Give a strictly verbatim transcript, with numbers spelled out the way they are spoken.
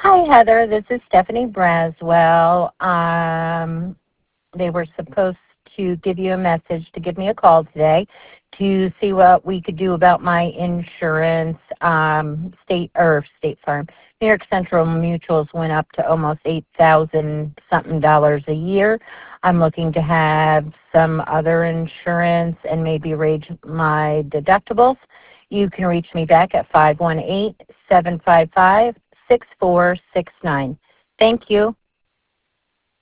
Hi, Heather. This is Stephanie Braswell. Um, they were supposed to give you a message to give me a call today to see what we could do about my insurance. Um, state or State Farm, New York Central Mutuals went up to almost eight thousand something dollars a year. I'm looking to have some other insurance and maybe raise my deductibles. You can reach me back at five one eight, seven five five, six four six nine. Thank you.